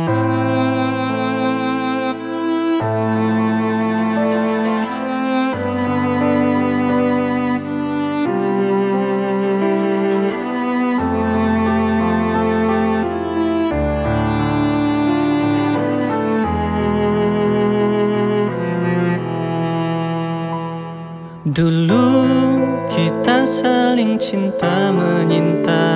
Dulu kita saling cinta menyinta,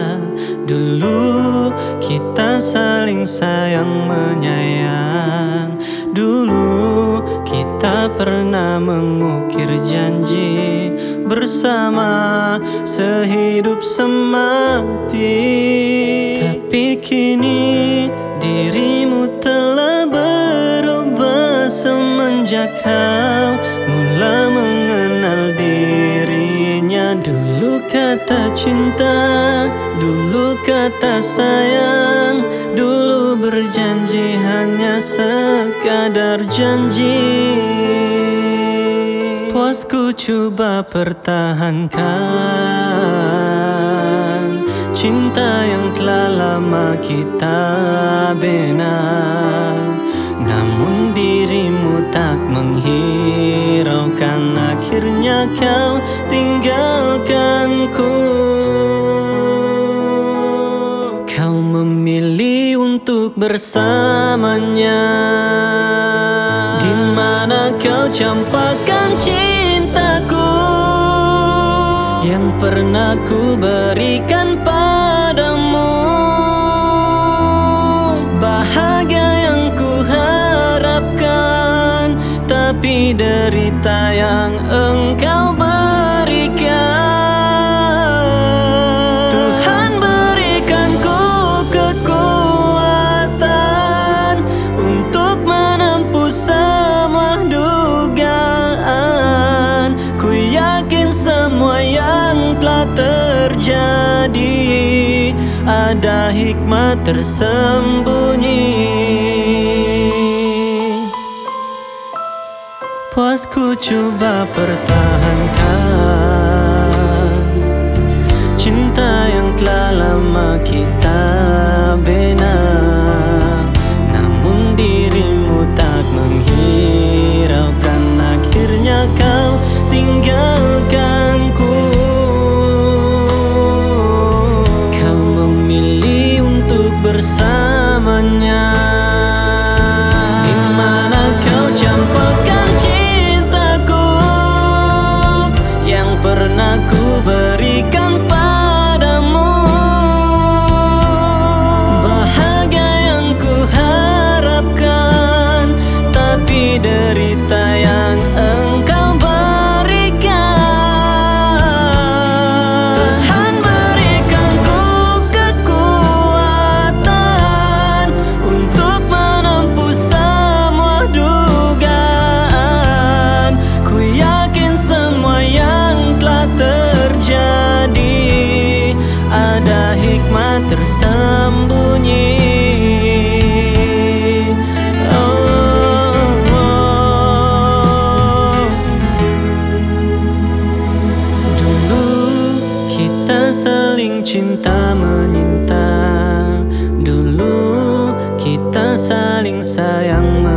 dulu kita saling sayang menyayang, dulu kita pernah mengukir janji bersama sehidup semati. Tapi kini dirimu telah berubah semenjak kau mula mengenal dirinya. Dulu kata cinta, dulu kata sayang, dulu berjanji hanya sekadar janji. Puasku coba pertahankan cinta yang telah lama kita bina, namun dirimu tak menghiraukan. Akhirnya kau tinggalkanku. Kau memilih untuk bersamanya, di mana kau campakkan cintaku yang pernah ku berikan padamu. Bahagia yang ku harapkan, tapi derita yang engkau berikan. Tuhan berikanku kekuatan untuk menempuh semua dugaan. Ku yakin semua yang telah terjadi ada hikmat tersembunyi. Puasku coba pertahankan cinta yang telah lama kita bina, namun dirimu tak menghiraukan. Akhirnya kau tinggalkanku. Kau memilih untuk bersamanya, di mana kau campakkan cintaku yang pernah ku berikan padamu. Bahagia yang ku harapkan, tapi derita yang engkau berikan. Tuhan berikanku kekuatan untuk menempuh semua dugaan. Ku yakin semua yang telah terjadi ada hikmat tersembunyi. Saling cinta menyinta, dulu kita saling sayang